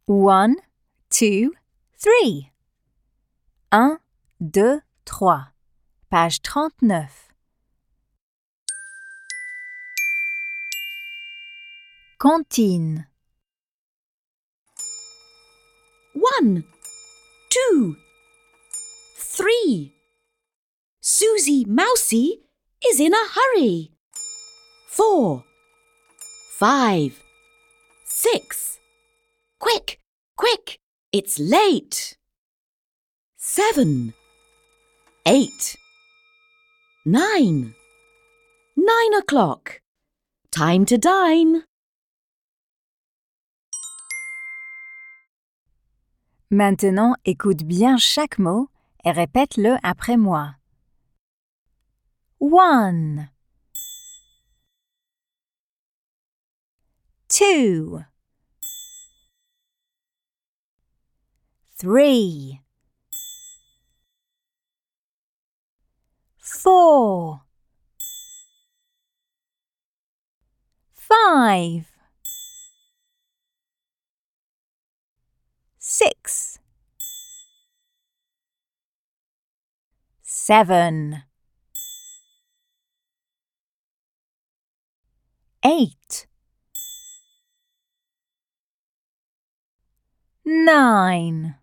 1, 2, 3. 1, 2, 3. Page 39. Cantine. 1, 2, 3. Susie Mousie is in a hurry. 4, 5, 6. Quick, quick, it's late. 7, 8, 9. 9 o'clock. Time to dine. Maintenant, écoute bien chaque mot et répète-le après moi. 1, 2, 3, 4, 5, 6, 7, 8, 9.